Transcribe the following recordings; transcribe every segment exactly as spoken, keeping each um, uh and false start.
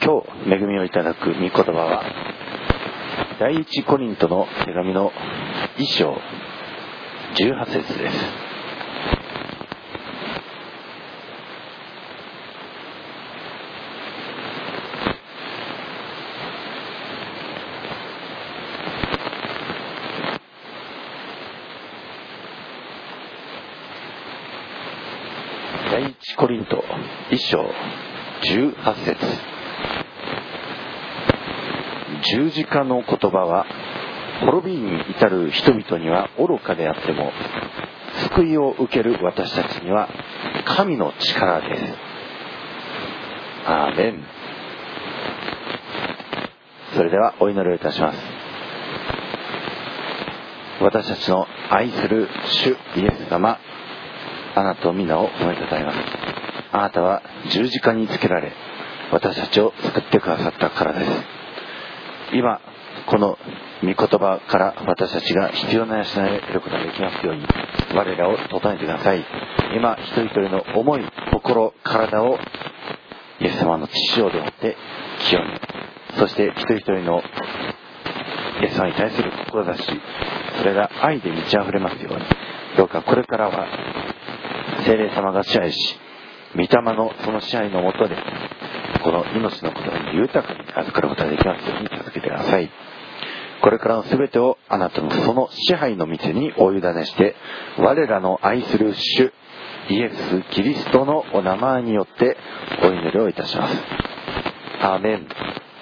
今日恵みをいただく御言葉は第一コリントの手紙の一章じゅうはち節です。第一コリント一章じゅうはち節。十字架の言葉は滅びに至る人々には愚かであっても、救いを受ける私たちには神の力です。アーメン。それではお祈りをいたします。私たちの愛する主イエス様、あなたの皆を褒めたたえます。あなたは十字架につけられ、私たちを救ってくださったからです。今この御言葉から私たちが必要な養いを得ることができますように、我らを整えてください。今一人一人の思い、心、体をイエス様の血潮でもって清め、そして一人一人のイエス様に対する志、それが愛で満ち溢れますように。どうかこれからは聖霊様が支配し、御霊のその支配のもとでこの命の言葉に豊かに預かることができますように助けてください。これからのすべてをあなたのその支配の道にお委ねして、我らの愛する主イエス・キリストのお名前によってお祈りをいたします。アーメン。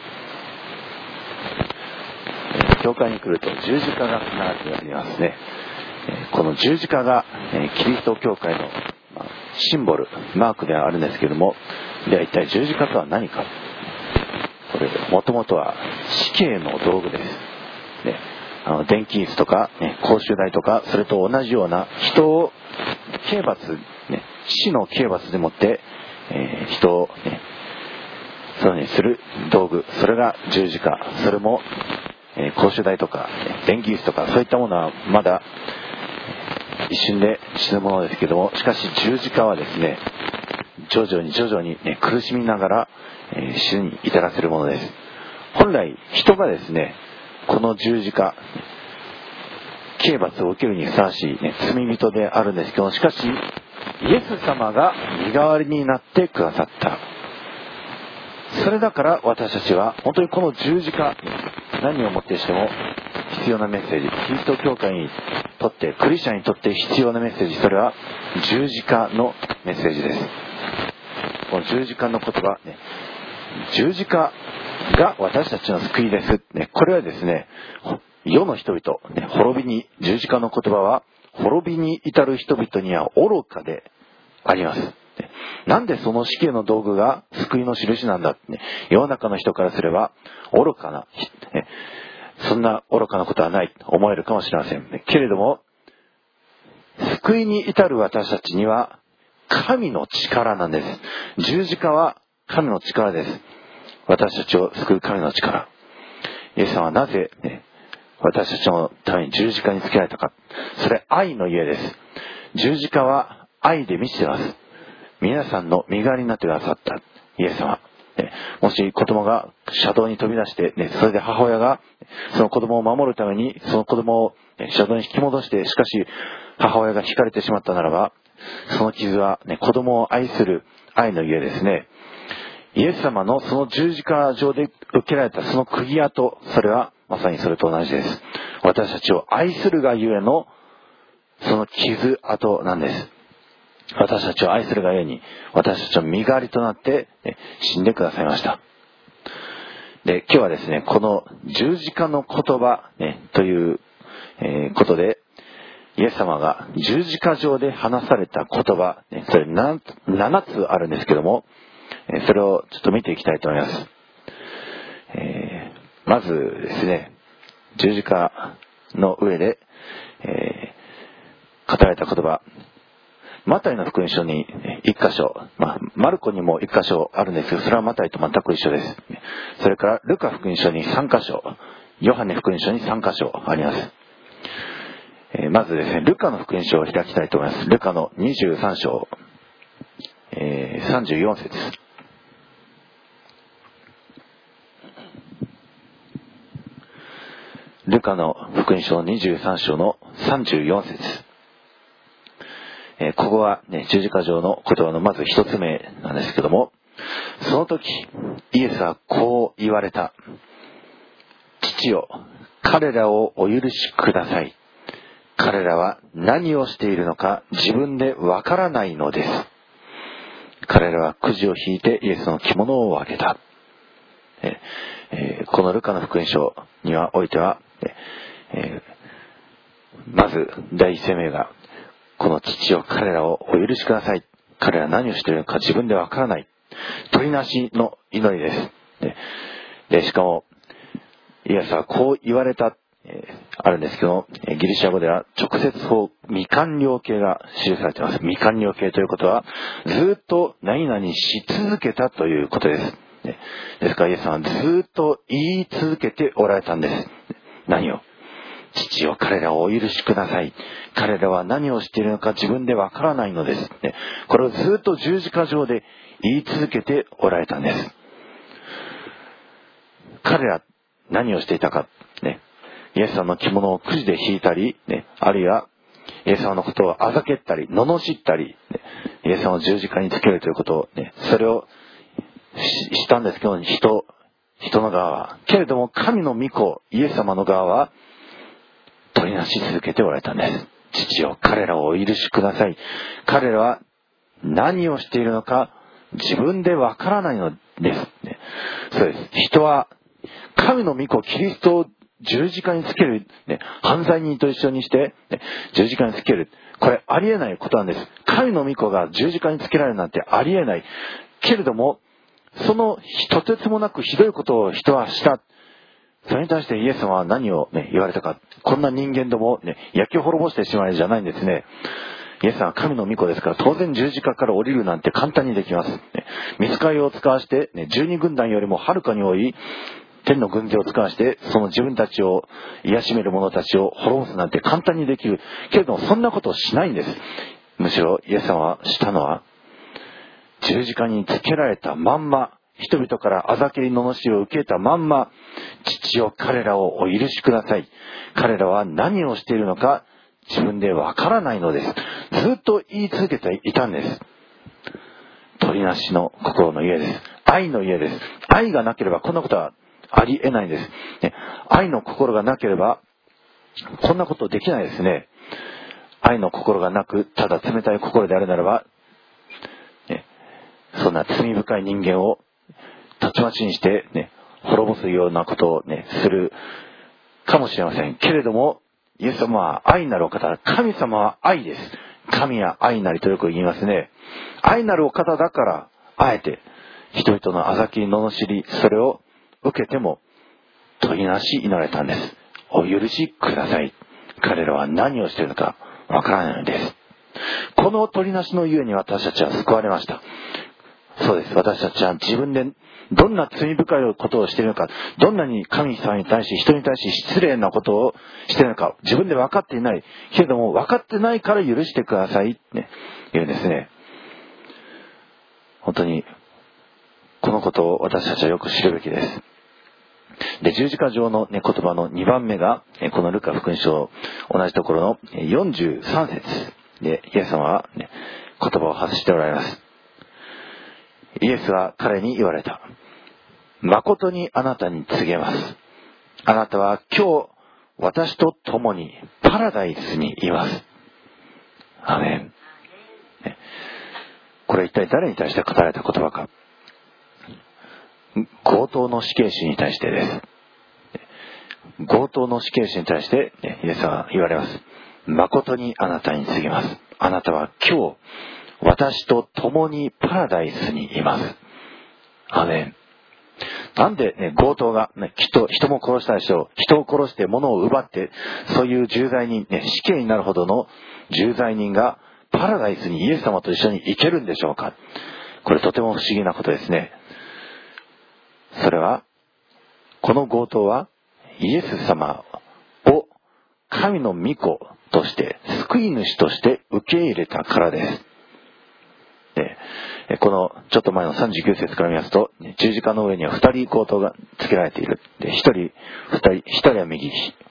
教会に来ると十字架が必ずありますね。この十字架がキリスト教会のシンボル、マークではあるんですけれども、では一体十字架とは何か。これもともとは死刑の道具です、ね、あの電気椅子とか、ね、公衆台とか、それと同じような人を刑罰、ね、死の刑罰でもって、えー、人を、ね、そういうふうにする道具、それが十字架。それも、えー、公衆台とか、ね、電気椅子とか、そういったものはまだ一瞬で死ぬものですけども、しかし十字架はですね、徐々に徐々に、ね、苦しみながら、えー、死に至らせるものです。本来人がですね、この十字架、刑罰を受けるにふさわしい、ね、罪人であるんですけども、しかしイエス様が身代わりになってくださった。それだから私たちは本当にこの十字架、何をもってしても必要なメッセージ、キリスト教会にとって、クリスチャンにとって必要なメッセージ、それは十字架のメッセージです。この十字架の言葉、ね、十字架が私たちの救いです、ね、これはですね、世の人々、ね、滅びに、十字架の言葉は滅びに至る人々には愚かであります、ね、なんでその死刑の道具が救いの印なんだ、ね、世の中の人からすれば愚かな、ね、そんな愚かなことはないと思えるかもしれません、ね、けれども救いに至る私たちには神の力なんです。十字架は神の力です。私たちを救う神の力。イエス様はなぜ、ね、私たちのために十字架につけられたか。それ愛のゆえです。十字架は愛で満ちています。皆さんの身代わりになってくださったイエス様、ね、もし子供が車道に飛び出して、ね、それで母親がその子供を守るためにその子供を車道に引き戻して、しかし母親が引かれてしまったならば、その傷は、ね、子供を愛する愛のゆえですね。イエス様のその十字架上で受けられたその釘跡、それはまさにそれと同じです。私たちを愛するがゆえのその傷跡なんです。私たちを愛するがゆえに私たちの身代わりとなって、ね、死んでくださいました。で、今日はですね、この十字架の言葉、ね、という、えー、ことで、イエス様が十字架上で話された言葉、ね、それななつあるんですけども、それをちょっと見ていきたいと思います。えー、まずですね、十字架の上で、えー、語られた言葉、マタイの福音書に一箇所、まあ、マルコにも一箇所あるんですけど、それはマタイと全く一緒です。それからルカ福音書に三箇所、ヨハネ福音書に三箇所あります。えー、まずですね、ルカの福音書を開きたいと思います。ルカのにじゅうさん章、えー、さんじゅうよん節。 ルカの福音書のにじゅうさん章のさんじゅうよん節、えー、ここは、ね、十字架上の言葉のまず一つ目なんですけども、その時イエスはこう言われた。父よ、彼らをお許しください。彼らは何をしているのか自分でわからないのです。彼らはくじを引いてイエスの着物をあげた。ええー、このルカの福音書にはおいては、えー、まず第一声明が、この父よ、彼らをお許しください。彼らは何をしているのか自分でわからない。取りなしの祈りです。ででしかもイエスはこう言われた、えー、あるんですけど、ギリシャ語では直接法未完了形が記されています。未完了形ということはずっと何々し続けたということです。ですからイエスはずっと言い続けておられたんです。何を？父よ、彼らをお許しください。彼らは何をしているのか自分でわからないのです。これをずっと十字架上で言い続けておられたんです。彼ら何をしていたか、ね、イエス様の着物をくじで引いたり、ね、あるいはイエス様のことをあざけったり罵ったり、ね、イエス様を十字架につけるということを、ね、それをししたんですけど、人人の側は、けれども神の御子イエス様の側は取りなし続けておられたんです。父よ、彼らをお許しください。彼らは何をしているのか自分でわからないのです、ね、そうです。人は神の御子キリストを十字架につける、ね、犯罪人と一緒にして、ね、十字架につける、これありえないことなんです。神の御子が十字架につけられるなんてありえない。けれどもそのとてつもなくひどいことを人はした。それに対してイエス様は何を、ね、言われたか。こんな人間ども、ね、焼き滅ぼしてしまえじゃないんですね。イエス様は神の御子ですから当然十字架から降りるなんて簡単にできます。御使いを使わして、ね、十二軍団よりもはるかに多い天の軍勢を使わしてその自分たちを癒しめる者たちを滅ぼすなんて簡単にできる。けれどもそんなことをしないんです。むしろイエス様はしたのは十字架につけられたまんま、人々からあざけり罵りを受けたまんま、父よ、彼らをお許しください。彼らは何をしているのか自分でわからないのです。ずっと言い続けていたんです。取りなしの心の家です。愛の家です。愛がなければこんなことはありえないんです、ね、愛の心がなければこんなことできないですね。愛の心がなくただ冷たい心であるならば、ね、そんな罪深い人間をたちまちにして、ね、滅ぼすようなことを、ね、するかもしれませんけれども、イエス様は愛なるお方、神様は愛です。神は愛なりとよく言いますね。愛なるお方だからあえて人々のあざき罵り、それを受けても取りなし祈られたんです。お許しください。彼らは何をしているのかわからないのです。この取りなしのゆえに私たちは救われました。そうです。私たちは自分でどんな罪深いことをしているのか、どんなに神様に対し人に対し失礼なことをしているのか自分で分かっていないけれども、分かってないから許してくださいって言うんですね。本当にこのことを私たちはよく知るべきです。で、十字架上の、ね、言葉のにばんめがこのルカ福音書同じところのよんじゅうさん節でイエス様は、ね、言葉を発しておられます。イエスは彼に言われた。誠にあなたに告げます。あなたは今日私と共にパラダイスにいます。アメン。これ一体誰に対して語られた言葉か。強盗の死刑囚に対してです。強盗の死刑囚に対してイエスは言われます。誠にあなたに告げます。あなたは今日私と共にパラダイスにいます。アメン。なんで、ね、強盗が、ね、きっと人も殺したでしょう。人を殺して物を奪ってそういう重罪人、ね、死刑になるほどの重罪人がパラダイスにイエス様と一緒に行けるんでしょうか。これとても不思議なことですね。それはこの強盗はイエス様を神の御子として救い主として受け入れたからです。でこのちょっと前のさんじゅうきゅう節から見ますと、十字架の上にはふたり強盗がつけられている。でひとり、ふたり、ひとりは右、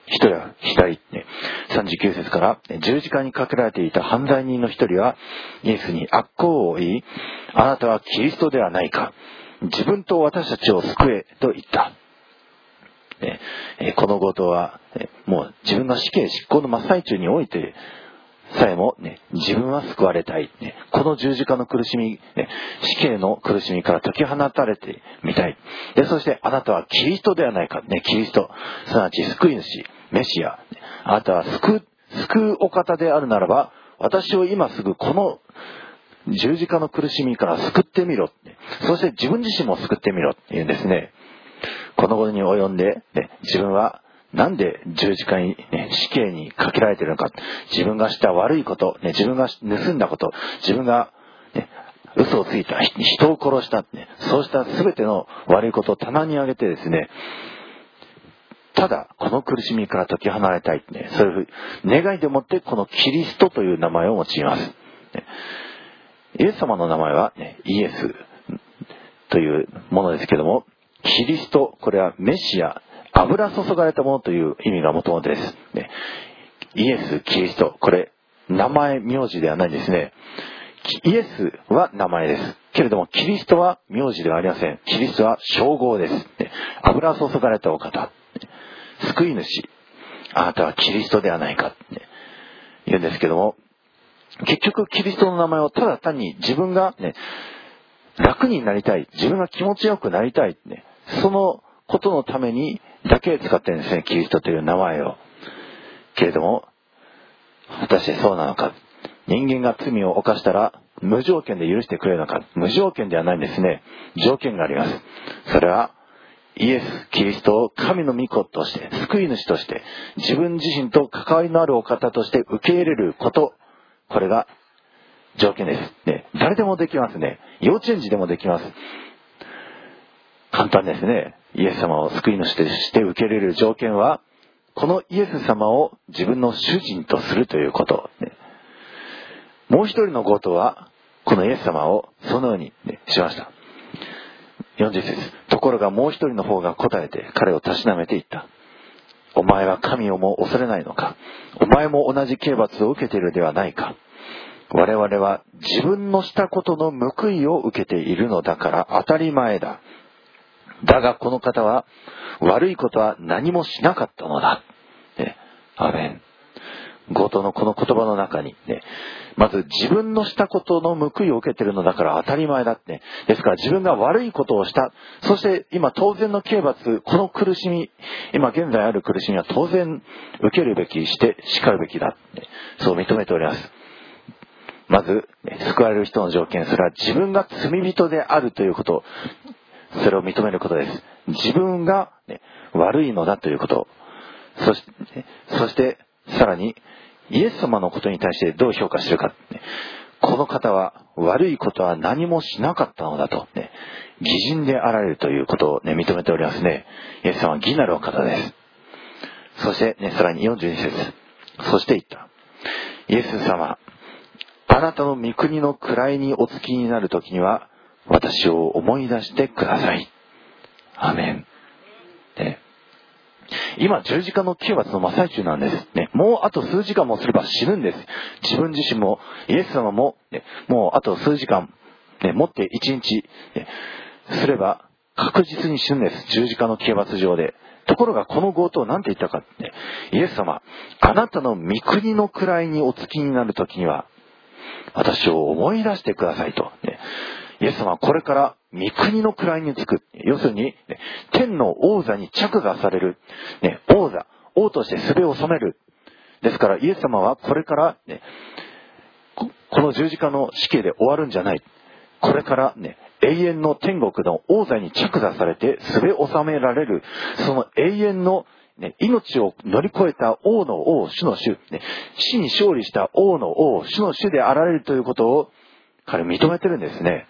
一人は左、ね、さんじゅうきゅう節から、十字架にかけられていた犯罪人の一人はイエスに悪行を言い、あなたはキリストではないか、自分と私たちを救えと言った。ね、この強盗は、ね、もう自分が死刑執行の真っ最中においてさえも、ね、自分は救われたい、ね、この十字架の苦しみ、ね、死刑の苦しみから解き放たれてみたい。で、そしてあなたはキリストではないか、ね、キリスト、すなわち救い主、メシア、あなたは救う、救うお方であるならば、私を今すぐこの十字架の苦しみから救ってみろ、ね、そして自分自身も救ってみろって言うんですね。このことに及んで、ね、自分はなんで十字架に、ね、死刑にかけられているのか、自分がした悪いこと、ね、自分が盗んだこと、自分が、ね、嘘をついた、人を殺した、ね、そうした全ての悪いことを棚に上げてですね、ただこの苦しみから解き放たれたい、ね、そういう願いでもってこのキリストという名前を用います。ね、イエス様の名前は、ね、イエスというものですけども、キリスト、これはメシア、油注がれたものという意味がもともとです、ね。イエス、キリスト、これ名前、名字ではないんですね。イエスは名前です。けれどもキリストは名字ではありません。キリストは称号です。ね、油注がれたお方、救い主、あなたはキリストではないか、ね、言うんですけども、結局キリストの名前をただ単に自分が、ね、楽になりたい、自分が気持ちよくなりたい、ね、そのことのためにだけ使ってるんですね、キリストという名前を。けれども果たしてそうなのか、人間が罪を犯したら無条件で許してくれるのか。無条件ではないんですね。条件があります。それはイエス・キリストを神の御子として、救い主として、自分自身と関わりのあるお方として受け入れること、これが条件です、ね、誰でもできますね。幼稚園児でもできます。簡単ですね。イエス様を救い主として受け入れる条件は、このイエス様を自分の主人とするということ、ね、もう一人の強盗はこのイエス様をそのように、ね、しました。よんじゅう節、ところがもう一人の方が答えて彼をたしなめていった。お前は神をも恐れないのか。お前も同じ刑罰を受けているではないか。我々は自分のしたことの報いを受けているのだから当たり前だ。だがこの方は悪いことは何もしなかったのだ。ね、アーメン。強盗のこの言葉の中に、ね、まず自分のしたことの報いを受けているのだから当たり前だって、ね。ですから自分が悪いことをした。そして今当然の刑罰、この苦しみ、今現在ある苦しみは当然受けるべきして叱るべきだ、ね。そう認めております。まず、ね、救われる人の条件、それは自分が罪人であるということ。それを認めることです。自分が、ね、悪いのだということ。そして、そしてさらにイエス様のことに対してどう評価するか、ね、この方は悪いことは何もしなかったのだと、ね、義人であられるということを、ね、認めておりますね。イエス様は義なるお方です。そして、ね、さらによんじゅうに節、そして言った。イエス様、あなたの御国の位にお付きになるときには私を思い出してください。アーメン。ね、今十字架の刑罰の真っ最中なんです、ね、もうあと数時間もすれば死ぬんです。自分自身もイエス様も、ね、もうあと数時間、ね、もって一日、ね、すれば確実に死ぬんです。十字架の刑罰上で。ところがこの強盗は何て言ったか、ね、イエス様、あなたの御国の位にお付きになるときには私を思い出してくださいと、ね、イエス様はこれから御国の位につく。要するに、ね、天の王座に着座される、ね、王座、王として術を収める。ですからイエス様はこれから、ね、こ, この十字架の死刑で終わるんじゃない。これから、ね、永遠の天国の王座に着座されて術を収められる、その永遠のね、命を乗り越えた王の王、主の主、ね、死に勝利した王の王、主の主であられるということを彼認めてるんですね。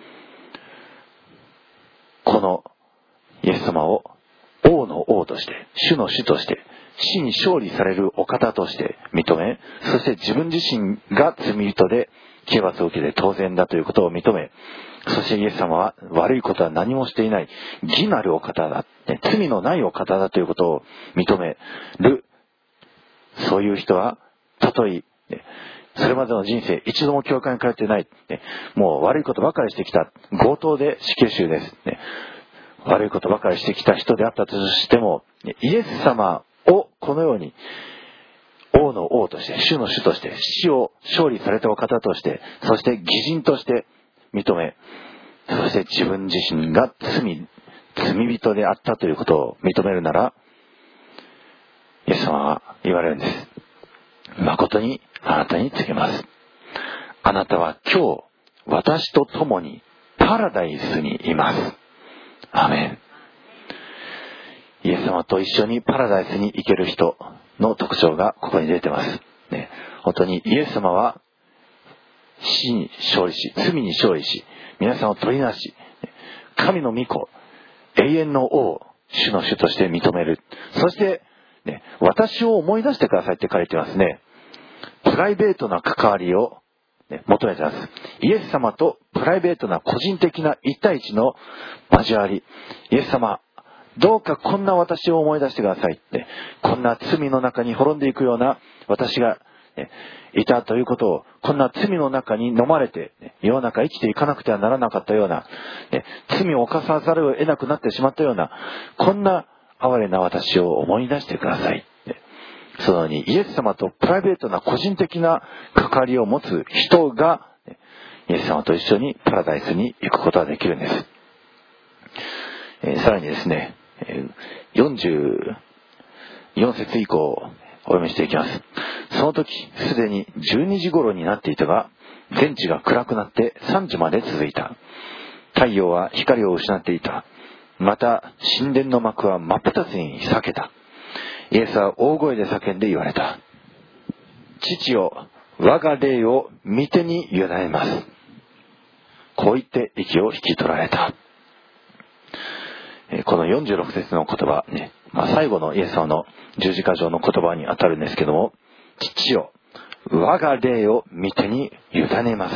このイエス様を王の王として、主の主として、死に勝利されるお方として認め、そして自分自身が罪人で刑罰を受けて当然だということを認め、そしてイエス様は悪いことは何もしていない義なるお方だ、ね、罪のないお方だということを認めるそういう人はたとえそれまでの人生一度も教会に通ってない、もう悪いことばかりしてきた、強盗で死刑囚です、悪いことばかりしてきた人であったとしても、イエス様をこのように王の王として、主の主として、死を勝利されたお方として、そして義人として認め、そして自分自身が罪罪人であったということを認めるなら、イエス様は言われるんです。誠にあなたに告げます。あなたは今日私と共にパラダイスにいます。アーメン。イエス様と一緒にパラダイスに行ける人の特徴がここに出てます、ね、本当にイエス様は死に勝利し、罪に勝利し、皆さんを取りなし、神の御子、永遠の王、主の主として認める。そして、ね、私を思い出してくださいって書いてますね。プライベートな関わりを、ね、求めてます。イエス様とプライベートな個人的な一対一の交わり。イエス様、どうかこんな私を思い出してくださいって、こんな罪の中に滅んでいくような私が、ね、いたということを、こんな罪の中に飲まれて、ね、世の中生きていかなくてはならなかったような、ね、罪を犯さざるを得なくなってしまったような、こんな哀れな私を思い出してください。ね、そのようにイエス様とプライベートな個人的な関わりを持つ人が、ね、イエス様と一緒にパラダイスに行くことができるんです。えー、さらにですね、よんじゅうよん節以降をお読みしていきます。その時すでにじゅうにじ頃になっていたが、全地が暗くなってさんじまで続いた。太陽は光を失っていた。また神殿の幕は真っ二つに裂けた。イエスは大声で叫んで言われた。父よ、我が霊を御手に委ねます。こう言って息を引き取られた。このよんじゅうろく節の言葉、ね、まあ、最後のイエス様の十字架上の言葉にあたるんですけども、父よ、我が霊を御手に委ねます。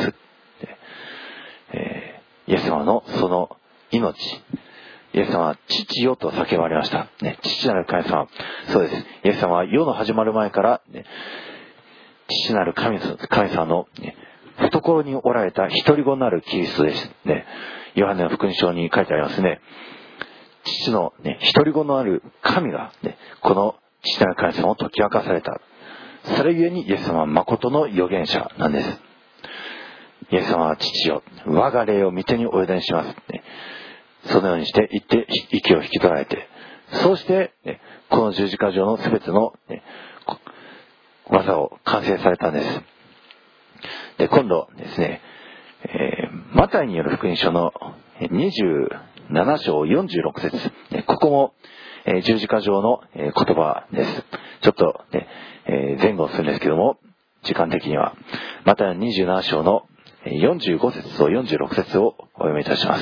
えー、イエス様のその命、イエス様は父よと叫ばれました。ね、父なる神様、そうです。イエス様は世の始まる前から、ね、父なる神様、神様の、ね、懐におられた独り子なるキリストです。ね、ヨハネの福音書に書いてありますね。父の、ね、独り子のある神が、ね、この父なる神様を解き明かされた。それゆえにイエス様は誠の預言者なんです。イエス様は父よ、我が霊を御手にお委ねします、ね。そのようにして言って息を引き取られて、そうして、ね、この十字架上のすべての、ね、技を完成されたんです。で、今度ですね、えー、マタイによる福音書のにじゅうなな章よんじゅうろく節、ここも、えー、十字架上の、えー、言葉です。ちょっと、ねえー、前後するんですけども、時間的にはマタイのにじゅうなな章のよんじゅうご節とよんじゅうろく節をお読みいたします。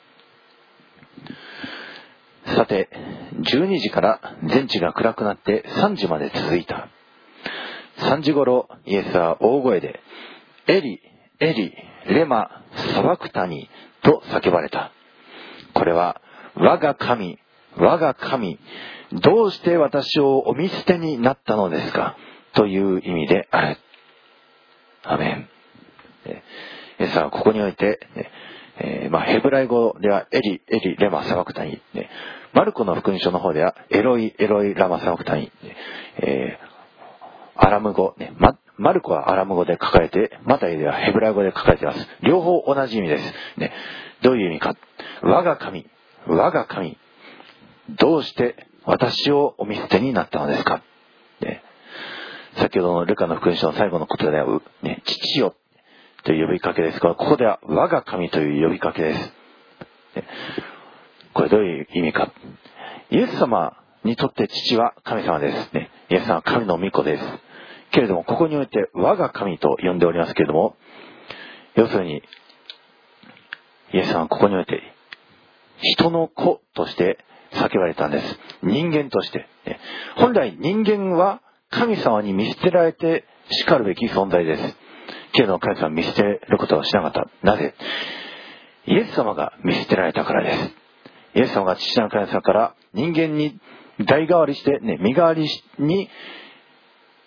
さて、じゅうにじから全地が暗くなってさんじまで続いた。さんじ頃イエスは大声で、エリ、エリ、レマ、サバクタニと叫ばれた。これは、我が神、我が神、どうして私をお見捨てになったのですかという意味である。アメン。イエスはここにおいて、えーまあ、ヘブライ語ではエリ、エリ、レマ、サバクタニ。マルコの福音書の方ではエロイ、エロイ、ラマ、サバクタニ。えー、アラム語、ね、マ, マルコはアラム語で書かれて、マタイではヘブライ語で書かれています。両方同じ意味です。ね、どういう意味か。我が神、我が神、どうして私をお見捨てになったのですか。ね、先ほどのルカの福音書の最後の言葉では、ね、父よという呼びかけですが、ここでは我が神という呼びかけです。ね、これどういう意味か。イエス様にとって父は神様です。ね、イエス様は神の御子です。けれども、ここにおいて我が神と呼んでおりますけれども、要するに、イエス様はここにおいて人の子として叫ばれたんです。人間として。本来人間は神様に見捨てられて叱るべき存在です。けれども神様は見捨てることをしなかった。なぜ？イエス様が見捨てられたからです。イエス様が父なる神様から人間に代替わりして、ね、身代わりに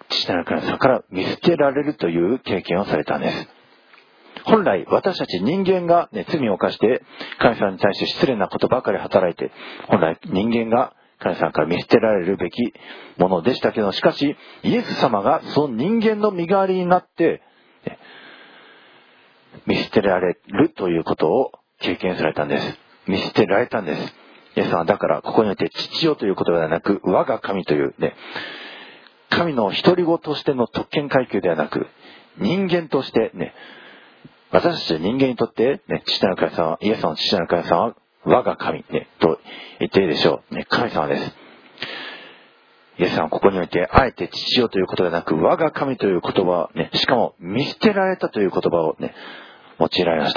父なる神様から見捨てられるという経験をされたんです。本来私たち人間が、ね、罪を犯して神様に対して失礼なことばかり働いて、本来人間が神様から見捨てられるべきものでしたけど、しかしイエス様がその人間の身代わりになって、ね、見捨てられるということを経験されたんです。見捨てられたんです。イエス様はだからここにおいて父よということではなく、我が神というね、神の独り子としての特権階級ではなく、人間としてね、私たち人間にとって、ね、父なる神様、イエス様の父なる神様は我が神、ね、と言っていいでしょう、ね。神様です。イエス様はここにおいて、あえて父よということではなく、我が神という言葉を、ね、しかも見捨てられたという言葉を、ね、用いられました。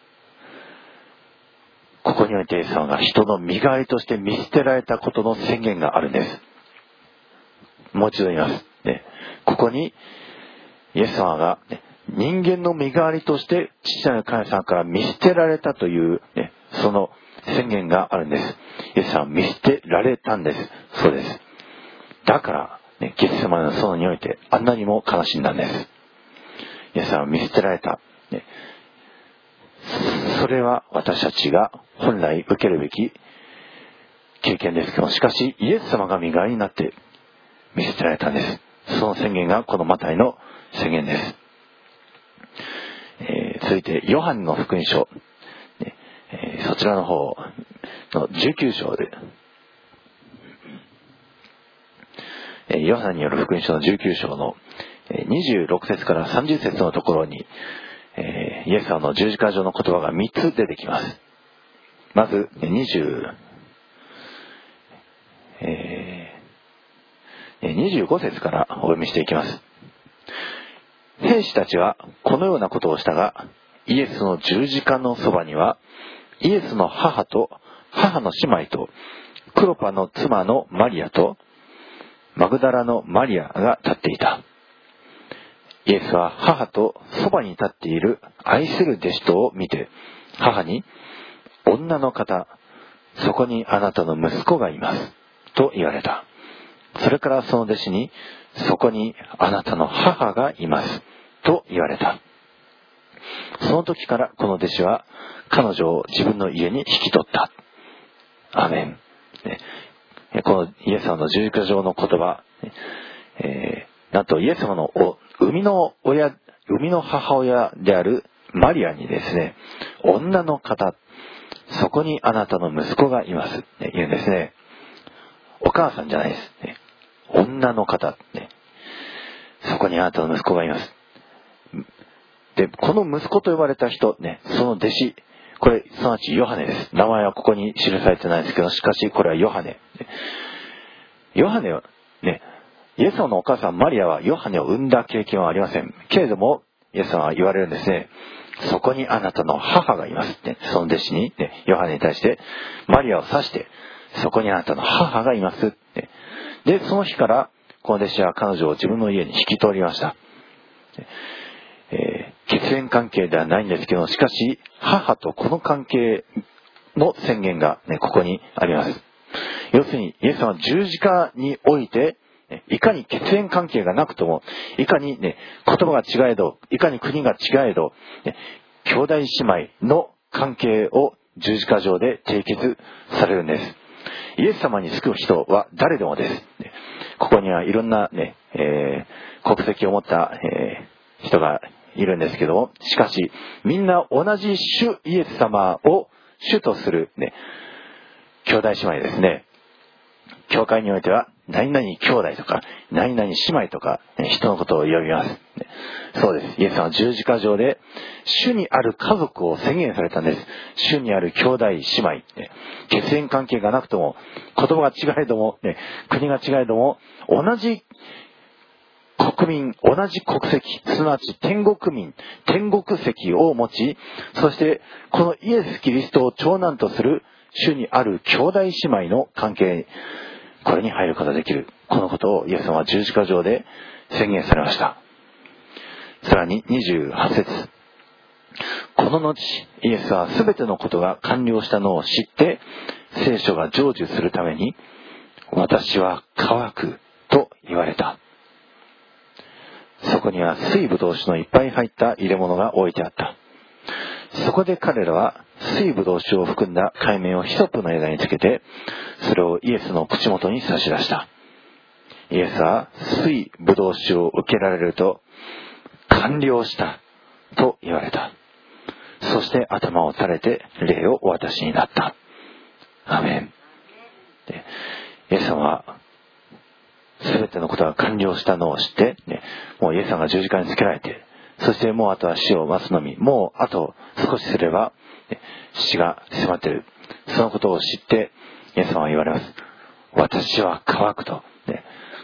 ここにおいてイエス様が人の身代わりとして見捨てられたことの宣言があるんです。もう一度言います。ね、ここにイエス様が、ね、人間の身代わりとして父なる神様から見捨てられたという、ね、その宣言があるんです。イエス様は見捨てられたんです。そうです。だから、ね、ゲッセマネの園においてあんなにも悲しんだんです。イエス様は見捨てられた。ね、それは私たちが本来受けるべき経験ですけど、しかしイエス様が身代わりになって見捨てられたんです。その宣言がこのマタイの宣言です。えー、続いてヨハネの福音書、ねえー、そちらの方のじゅうきゅう章で、えー、ヨハネによる福音書のじゅうきゅう章のにじゅうろく節からさんじゅう節のところに、えー、イエス様の十字架上の言葉がみっつ出てきます。まずにじゅう、えー、にじゅうご節からお読みしていきます。兵士たちはこのようなことをしたが、イエスの十字架のそばにはイエスの母と母の姉妹とクロパの妻のマリアとマグダラのマリアが立っていた。イエスは母とそばに立っている愛する弟子とを見て、母に、女の方、そこにあなたの息子がいますと言われた。それからその弟子に、そこにあなたの母がいますと言われた。その時からこの弟子は彼女を自分の家に引き取った。アーメン。このイエス様の十字架上の言葉、えー、なんとイエス様の生みの親、生みの母親であるマリアにですね、女の方、そこにあなたの息子がいますって言うんですね。お母さんじゃないですね。女の方、ね、そこにあなたの息子がいます。で、この息子と呼ばれた人、ね、その弟子、これすなわちヨハネです。名前はここに記されてないですけど、しかしこれはヨハネ。ヨハネはね、イエス様のお母さんマリアはヨハネを産んだ経験はありません。けれどもイエス様は言われるんですね。そこにあなたの母がいますって、その弟子に、ね、ヨハネに対してマリアを指して、そこにあなたの母がいますって。で、その日からこの弟子は彼女を自分の家に引き取りました。えー、血縁関係ではないんですけど、しかし母とこの関係の宣言が、ね、ここにあります。要するにイエス様は十字架において、いかに血縁関係がなくとも、いかにね、言葉が違えど、いかに国が違えど、ね、兄弟姉妹の関係を十字架上で締結されるんです。イエス様に救う人は誰でもです。ここにはいろんなね、えー、国籍を持った、えー、人がいるんですけども、しかしみんな同じ主イエス様を主とするね、兄弟姉妹ですね。教会においては何々兄弟とか何々姉妹とか、ね、人のことを呼びます、ね、そうです。イエス様は十字架上で主にある家族を宣言されたんです。主にある兄弟姉妹、ね、血縁関係がなくとも、言葉が違えども、ね、国が違えども、同じ国民、同じ国籍、すなわち天国民、天国籍を持ち、そしてこのイエス・キリストを長男とする主にある兄弟姉妹の関係、これに入ることができる。このことをイエス様は十字架上で宣言されました。さらににじゅうはち節。この後、イエスはすべてのことが完了したのを知って、聖書が成就するために、私は乾くと言われた。 そこには水ぶどう酒のいっぱい入った入れ物が置いてあった。そこで彼らは水ぶどう酒を含んだ海綿をヒソップの枝につけて、それをイエスの口元に差し出した。イエスは水ぶどう酒を受けられると、完了したと言われた。そして頭を垂れて礼をお渡しになった。アーメン。でイエス様は全てのことが完了したのを知って、ね、もうイエス様が十字架につけられて、そしてもうあとは死を待つのみ、もうあと少しすれば、ね、死が迫っている。そのことを知ってイエス様は言われます。私は乾くと、ね、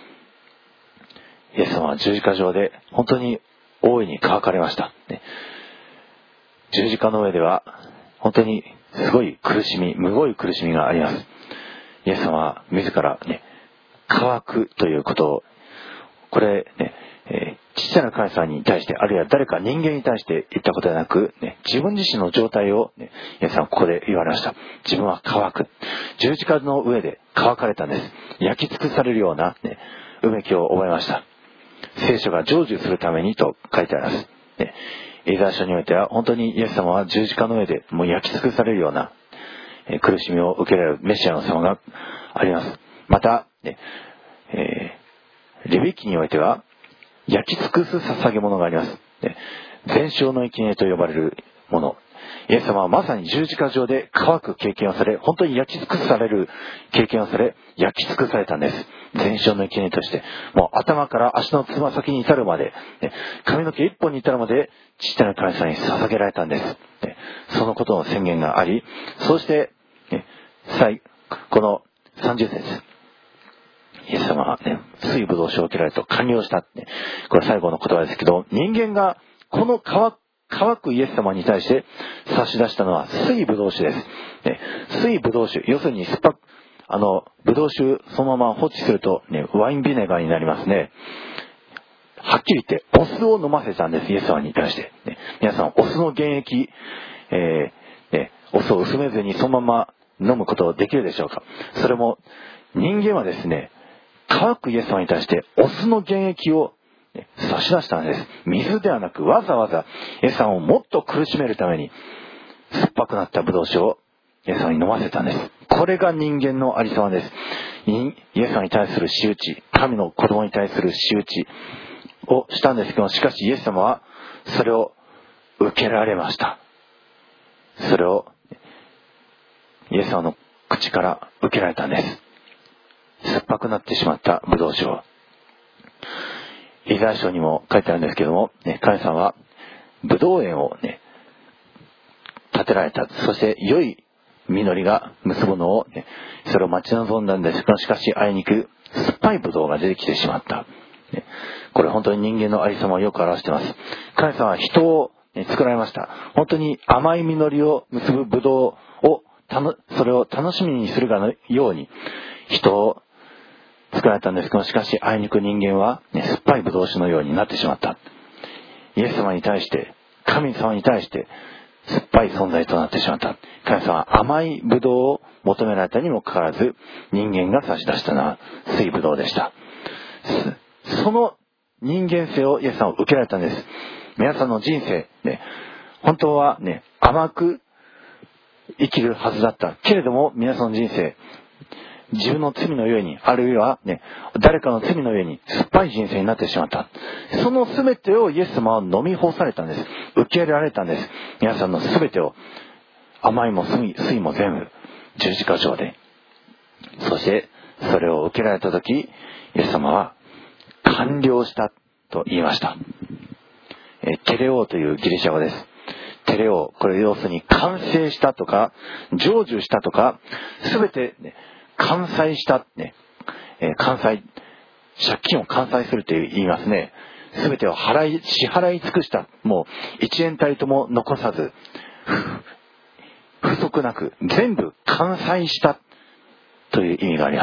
イエス様は十字架上で本当に大いに乾かれました、ね、十字架の上では本当にすごい苦しみ、むごい苦しみがあります。イエス様は自らね、乾くということを、これね、えー、ちっちゃな神様に対して、あるいは誰か人間に対して言ったことではなく、ね、自分自身の状態を、ね、イエス様はここで言われました。自分は乾く。十字架の上で乾かれたんです。焼き尽くされるような、ね、うめきを覚えました。聖書が成就するためにと書いてあります。ね、イザヤ書においては本当にイエス様は十字架の上でもう焼き尽くされるような、えー、苦しみを受けられるメシアの様があります。また、ねえー、レビ記においては焼き尽くす捧げ物があります。ね、全焼の生贄と呼ばれるもの。イエス様はまさに十字架上で乾く経験をされ、本当に焼き尽くされる経験をされ、焼き尽くされたんです。全焼の生贄として、もう頭から足のつま先に至るまで、ね、髪の毛一本に至るまで父なる神様に捧げられたんです。ね、そのことの宣言があり、そして、ね、このさんじゅう節、イエス様はね、水ぶどう酒を受けられると完了した、ね。これ最後の言葉ですけど、人間がこの乾く乾くイエス様に対して差し出したのは水ぶどう酒です。ね、水ぶどう酒、要するに酸っぱく、あの、ぶどう酒そのまま放置すると、ね、ワインビネガーになりますね。はっきり言って、お酢を飲ませたんです、イエス様に対して。ね、皆さん、お酢の原液、えーね、お酢を薄めずにそのまま飲むことできるでしょうか。それも、人間はですね、乾くイエス様に対してお酢の原液を差し出したんです。水ではなくわざわざイエス様をもっと苦しめるために酸っぱくなったブドウ酒をイエス様に飲ませたんです。これが人間のありさまです。イエス様に対する仕打ち、神の子供に対する仕打ちをしたんですけど、しかしイエス様はそれを受けられました。それをイエス様の口から受けられたんです。酸っぱくなってしまったブドウ酒を。イザヤ書にも書いてあるんですけども、ね、神様はブドウ園をね、建てられた。そして良い実りが結ぶのを、ね、それを待ち望んだんですが、しかしあいにく酸っぱいブドウが出てきてしまった。ね、これ本当に人間のありさまをよく表しています。神様は人を、ね、作られました。本当に甘い実りを結ぶブドウをたの、それを楽しみにするがのように人を作られたんですけど、しかしあいにく人間は、ね、酸っぱいブドウ酒のようになってしまった。イエス様に対して、神様に対して酸っぱい存在となってしまった。神様は甘いブドウを求められたにもかかわらず、人間が差し出したのは水ブドウでした。その人間性をイエス様は受けられたんです。皆さんの人生、ね、本当はね、甘く生きるはずだった。けれども皆さんの人生、自分の罪のゆえに、あるいはね、誰かの罪のゆえに酸っぱい人生になってしまった。その全てをイエス様は飲み干されたんです。受け入れられたんです。皆さんの全てを、甘いも酸いも全部十字架上で。そしてそれを受けられた時、イエス様は完了したと言いました。えテレオというギリシャ語です。テレオ、これ要するに完成したとか成就したとか、全て、ね、完済した、ねえー、完済、借金を完済すると言いますね。すべてを払い、支払い尽くした。もう一円たりとも残さず、不足なく全部完済したという意味があります。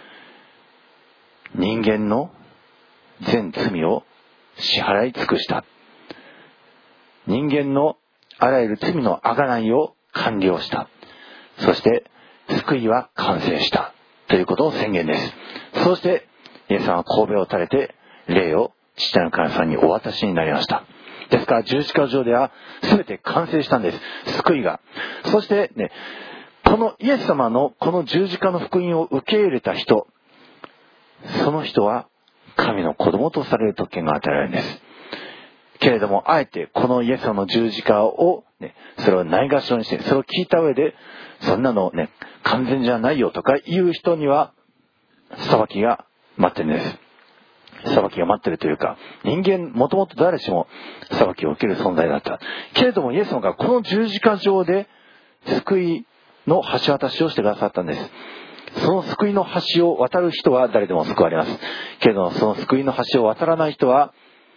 人間の全罪を支払い尽くした。人間のあらゆる罪の贖いを完了した。そして救いは完成したということを宣言です。そしてイエス様は頭を垂れて礼を父なる神様にお渡しになりました。ですから十字架上では全て完成したんです。救いが。そしてね、このイエス様のこの十字架の福音を受け入れた人、その人は神の子供とされる特権が与えられるんです。けれども、あえてこのイエス様の十字架を、ね、それをないがしろにして、それを聞いた上で、そんなのね、完全じゃないよとか言う人には、裁きが待ってるんです。裁きが待ってるというか、人間、もともと誰しも裁きを受ける存在だった。けれども、イエス様がこの十字架上で、救いの橋渡しをしてくださったんです。その救いの橋を渡る人は誰でも救われます。けれども、その救いの橋を渡らない人は、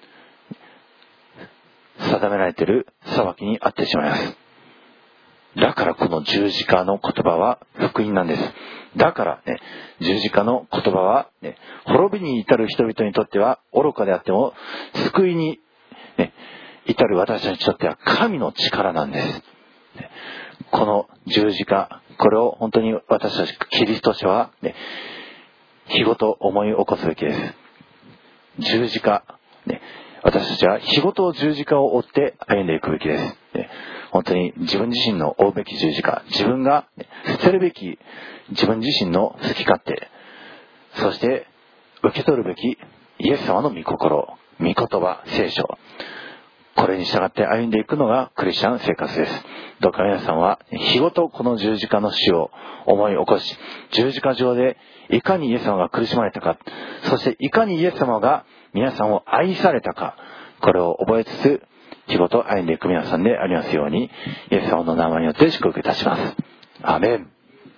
定められている裁きに遭ってしまいます。だからこの十字架の言葉は福音なんです。だからね、十字架の言葉は、ね、滅びに至る人々にとっては愚かであっても、救いに、ね、至る私たちにとっては神の力なんです。ね、この十字架、これを本当に私たちキリスト者は、ね、日ごと思い起こすべきです。十字架、ね、私たちは日ごと十字架を追って歩んでいくべきです。ね、本当に自分自身の追うべき十字架、自分が捨てるべき自分自身の好き勝手、そして受け取るべきイエス様の御心、御言葉、聖書、これに従って歩んでいくのがクリスチャン生活です。どうか皆さんは日ごとこの十字架の死を思い起こし、十字架上でいかにイエス様が苦しまれたか、そしていかにイエス様が皆さんを愛されたか、これを覚えつつ日ごと歩んでいく皆さんでありますように、イエス様の名前によって祝福いたします。アーメン。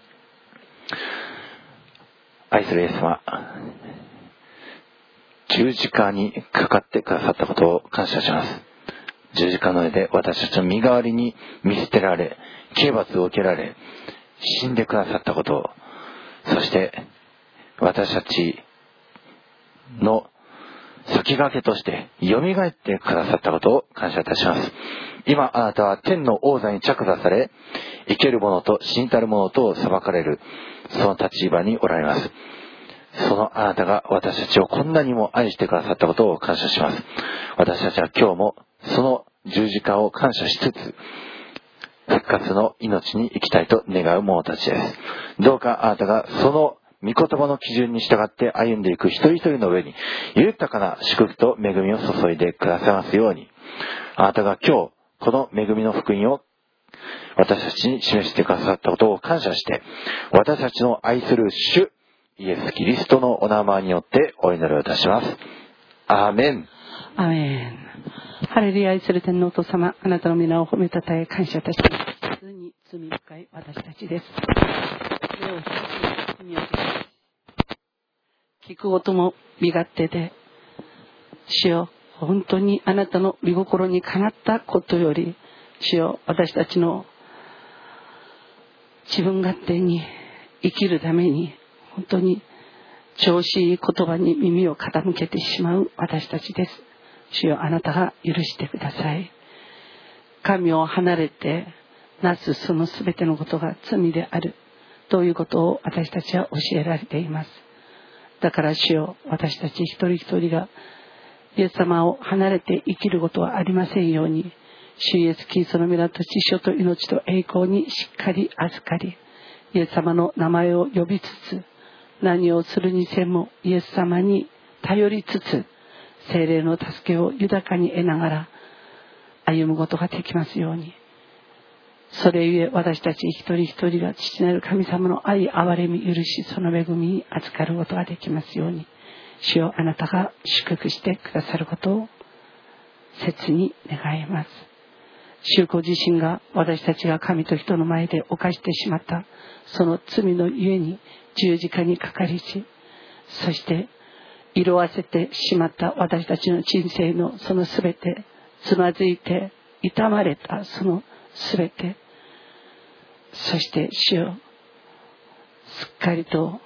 愛するイエス様、十字架にかかってくださったことを感謝します。十字架の上で私たちの身代わりに見捨てられ、刑罰を受けられ、死んでくださったことを、そして私たちの先駆けとして蘇ってくださったことを感謝いたします。今あなたは天の王座に着座され、生ける者と死にたる者とを裁かれる、その立場におられます。そのあなたが私たちをこんなにも愛してくださったことを感謝します。私たちは今日もその十字架を感謝しつつ、復活の命に生きたいと願う者たちです。どうかあなたがその御言葉の基準に従って歩んでいく一人一人の上に豊かな祝福と恵みを注いでくださいますように、あなたが今日この恵みの福音を私たちに示してくださったことを感謝して、私たちの愛する主イエス・キリストのお名前によってお祈りをいたします。アーメン。 アーメン。ハレルヤ。愛する天のお父様、あなたの皆を褒めたたえ感謝いたします。普通に罪深い私たちです。目を一つに聞く音も身勝手で、主よ、本当にあなたの御心にかなったことより、主よ、私たちの自分勝手に生きるために本当に調子いい言葉に耳を傾けてしまう私たちです。主よ、あなたが許してください。神を離れてなすそのすべてのことが罪であるということを私たちは教えられています。だから主よ、私たち一人一人がイエス様を離れて生きることはありませんように、主イエスキリストの皆と知性と命と栄光にしっかり預かり、イエス様の名前を呼びつつ、何をするにせもイエス様に頼りつつ、聖霊の助けを豊かに得ながら歩むことができますように。それゆえ私たち一人一人が父なる神様の愛、憐れみ、許し、その恵みに預かることができますように、主よ、あなたが祝福してくださることを切に願います。主ご自身が私たちが神と人の前で犯してしまったその罪のゆえに十字架にかかりし、そして色あせてしまった私たちの人生のそのすべて、つまずいて痛まれたそのすべて、そして主よ、すっかりと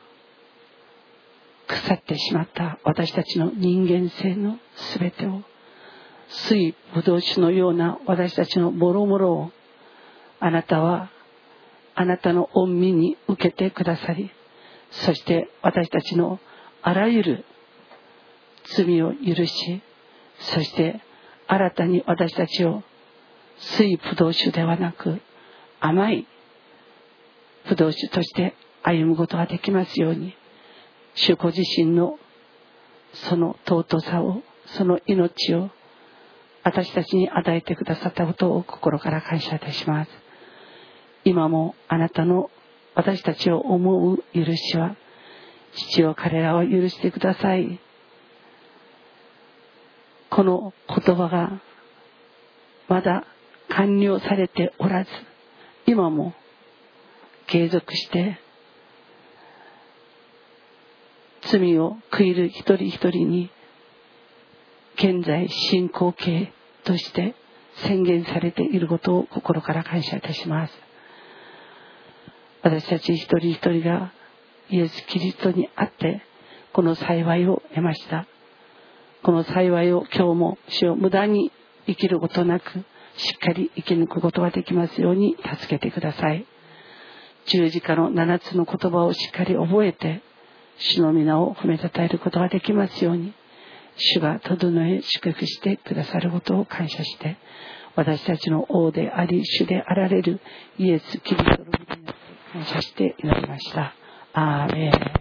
腐ってしまった私たちの人間性のすべてを、水ぶどう酒のような私たちのもろもろをあなたはあなたの御身に受けてくださり、そして私たちのあらゆる罪を許し、そして新たに私たちを水ブドウ酒ではなく甘いブドウ酒として歩むことができますように、主ご自身のその尊さを、その命を私たちに与えてくださったことを心から感謝いたします。今もあなたの私たちを思う許しは、父よ、彼らを許してください。この言葉がまだ完了されておらず、今も継続して罪を悔いる一人一人に現在進行形として宣言されていることを心から感謝いたします。私たち一人一人がイエス・キリストにあってこの幸いを得ました。この幸いを今日も主を無駄に生きることなく、しっかり生き抜くことができますように助けてください。十字架の七つの言葉をしっかり覚えて、主の皆を褒めたたえることができますように、主が整え祝福してくださることを感謝して、私たちの王であり主であられるイエス・キリストの皆に感謝して祈りました。アーメン。